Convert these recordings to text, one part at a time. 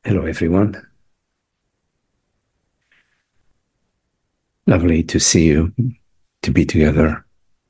Hello, everyone. Lovely to see you, to be together.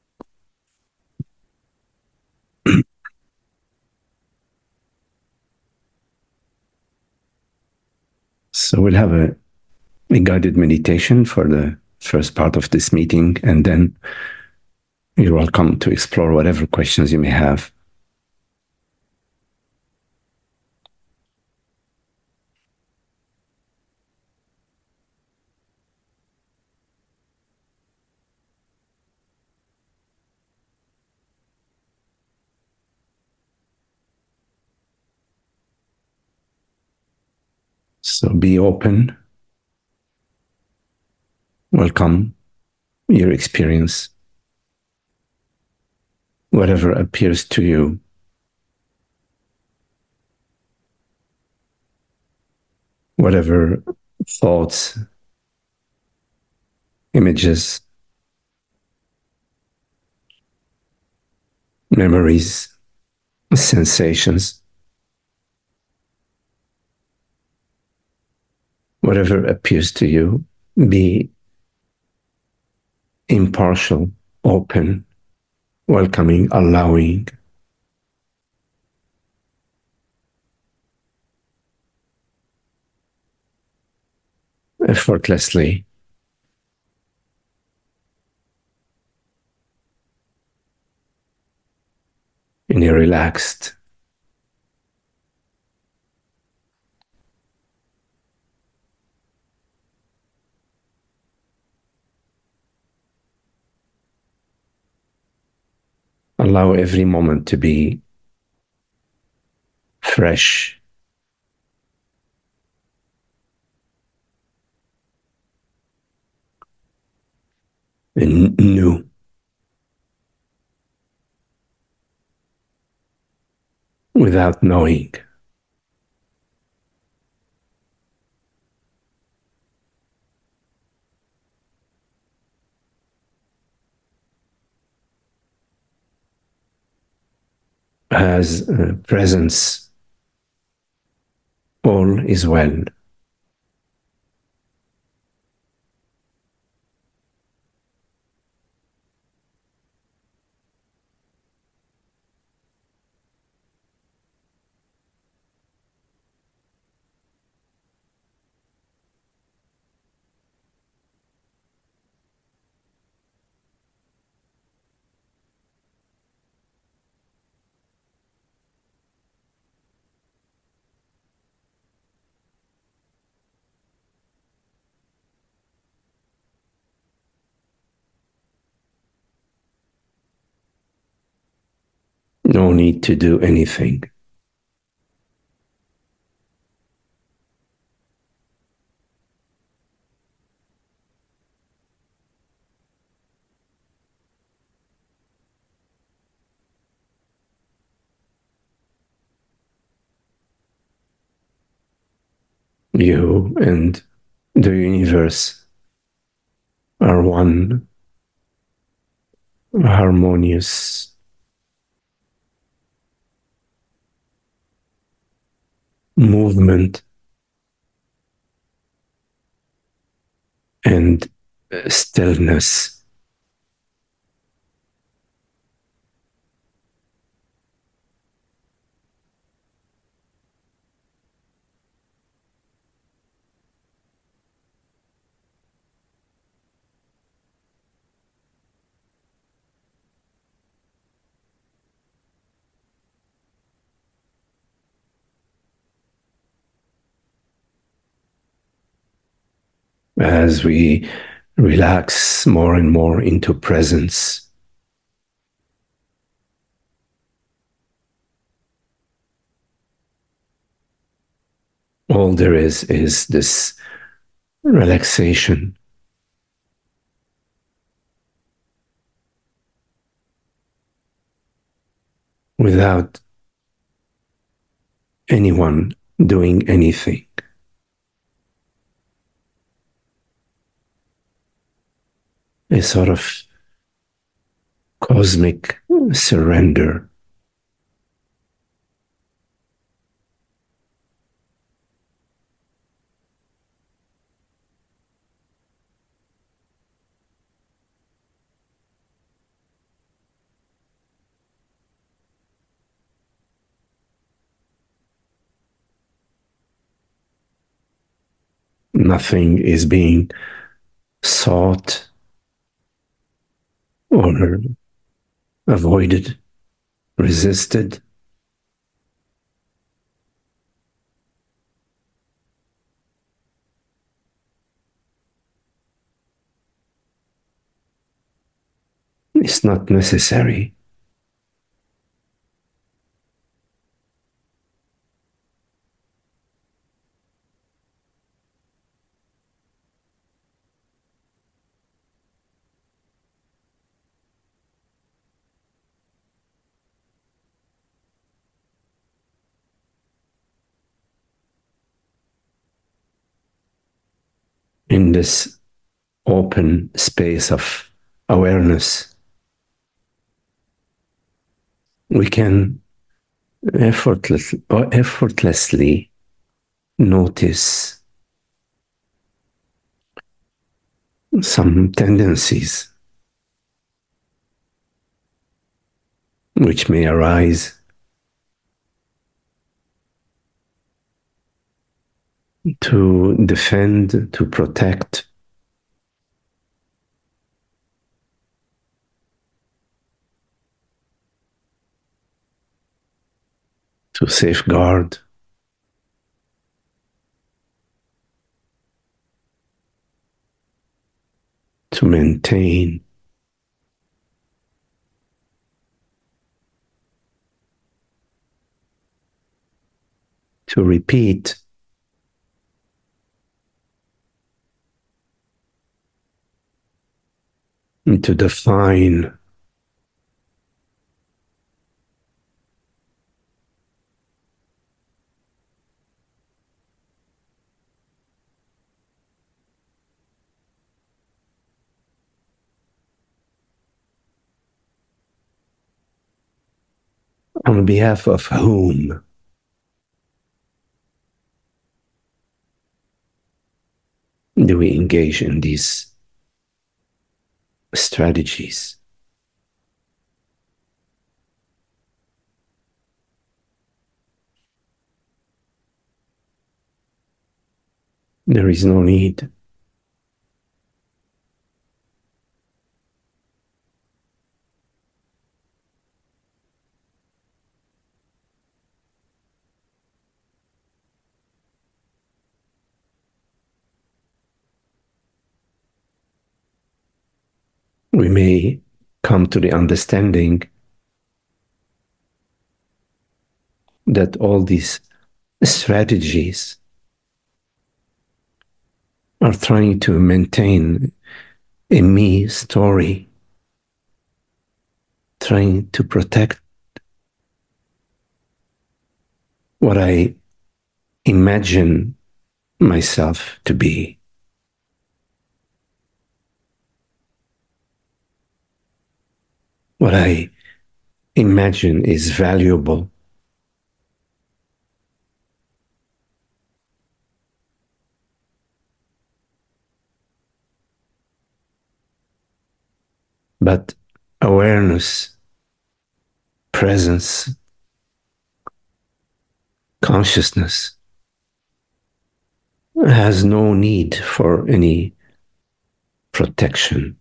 So we'll have a guided meditation for the first part of this meeting, and then you're welcome to explore whatever questions you may have. So be open, welcome your experience, whatever appears to you. Whatever thoughts, images, memories, sensations, whatever appears to you, be impartial, open, welcoming, allowing. Effortlessly. In a relaxed, allow every moment to be fresh, and new, without knowing. As presence, all is well. No need to do anything. You and the universe are one harmonious movement and stillness. As we relax more and more into presence, all there is this relaxation without anyone doing anything. A sort of cosmic surrender. Nothing is being sought or avoided, resisted. It's not necessary. In this open space of awareness, we can effortlessly notice some tendencies which may arise to defend, to protect, to safeguard, to maintain, to repeat, and to define. On behalf of whom do we engage in these strategies? There is no need. We may come to the understanding that all these strategies are trying to maintain a me story, trying to protect what I imagine myself to be, what I imagine is valuable. But awareness, presence, consciousness has no need for any protection.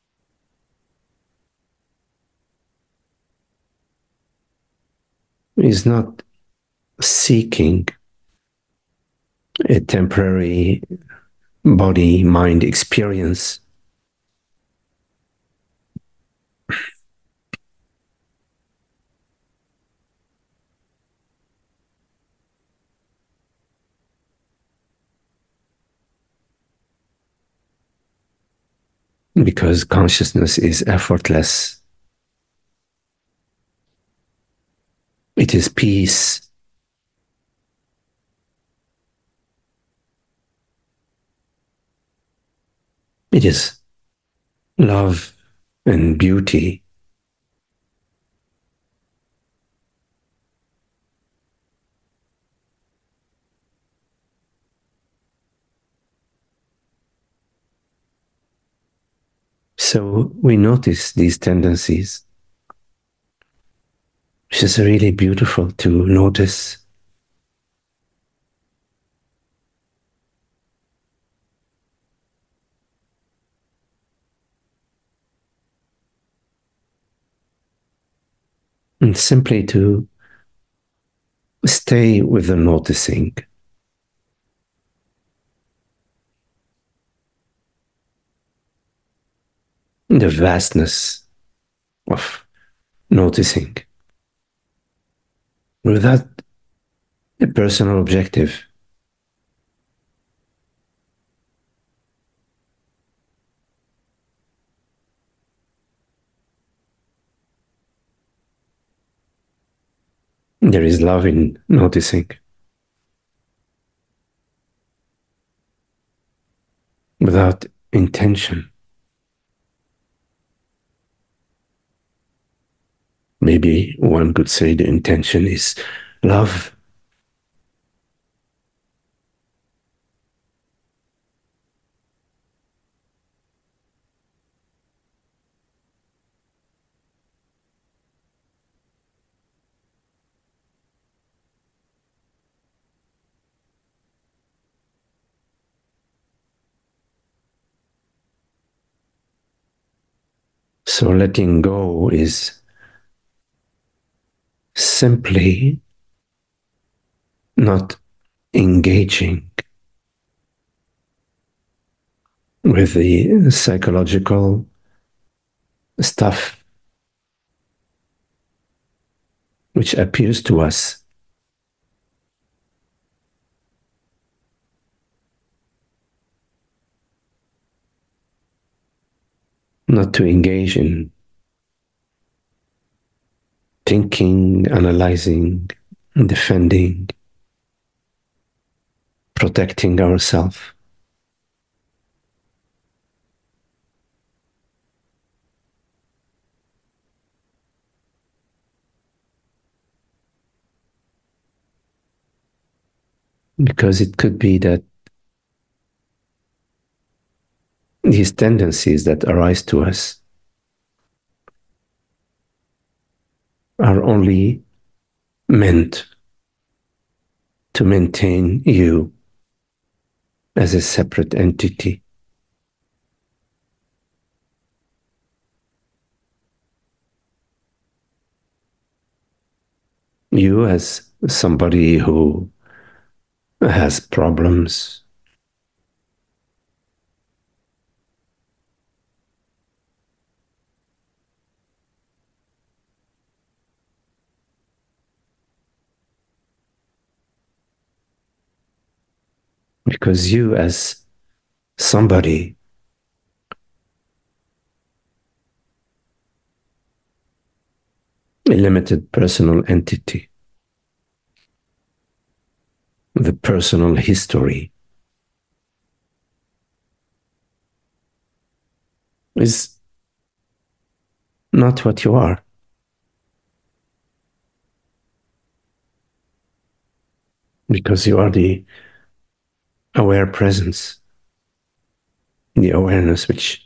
Is not seeking a temporary body mind experience. Because consciousness is effortless. It is peace. It is love and beauty. So we notice these tendencies, which is really beautiful to notice. And simply to stay with the noticing. The vastness of noticing without a personal objective. There is love in noticing without intention. Maybe one could say the intention is love. So letting go is simply not engaging with the psychological stuff which appears to us not to engage in thinking, analyzing, defending, protecting ourselves. Because it could be that these tendencies that arise to us are only meant to maintain you as a separate entity. You as somebody who has problems, because you as somebody a limited personal entity, the personal history is not what you are. Because you are the aware presence, the awareness which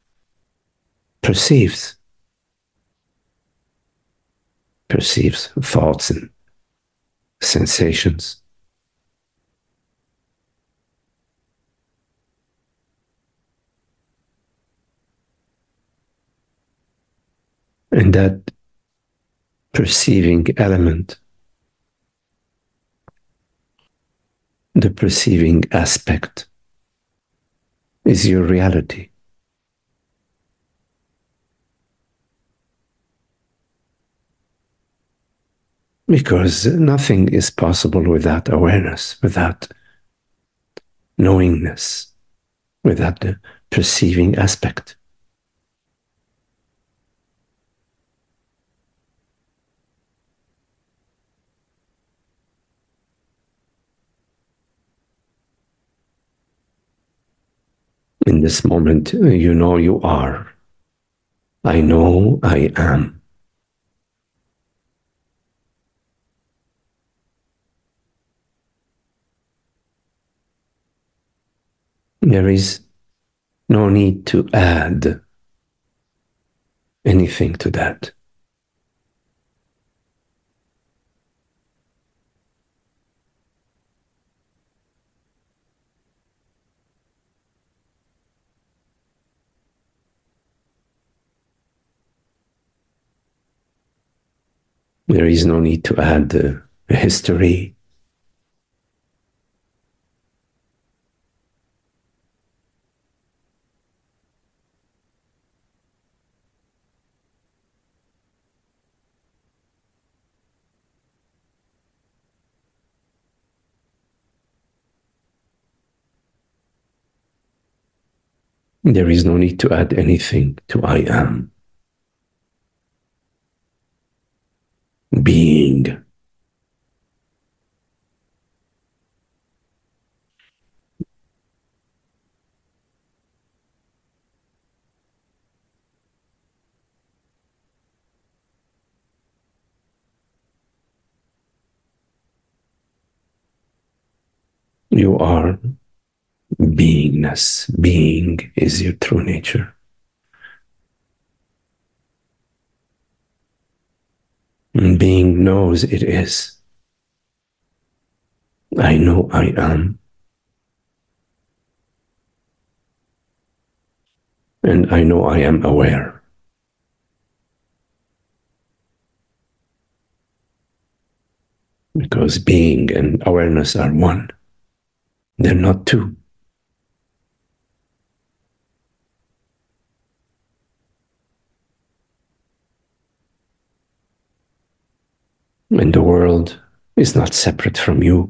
perceives thoughts and sensations. And that perceiving element, the perceiving aspect, is your reality. Because nothing is possible without awareness, without knowingness, without the perceiving aspect. In this moment, you know you are. I know I am. There is no need to add anything to that. There is no need to add a history. There is no need to add anything to I am. Being. You are beingness. Being is your true nature. And being knows it is. I know I am. And I know I am aware. Because being and awareness are one. They're not two. And the world is not separate from you.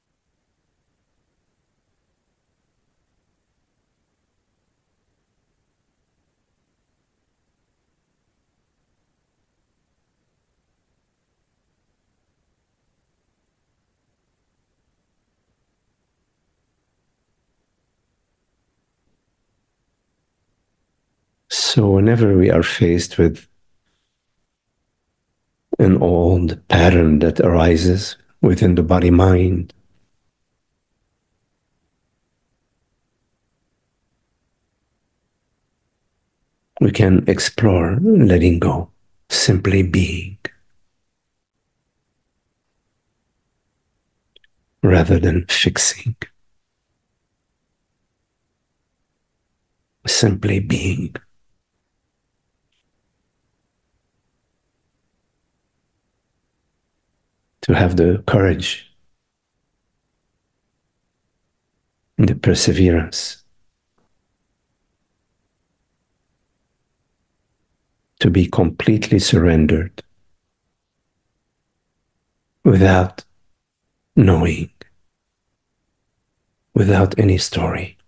So whenever we are faced with an old pattern that arises within the body mind, we can explore letting go, simply being, rather than fixing, simply being. To have the courage and the perseverance to be completely surrendered without knowing, without any story.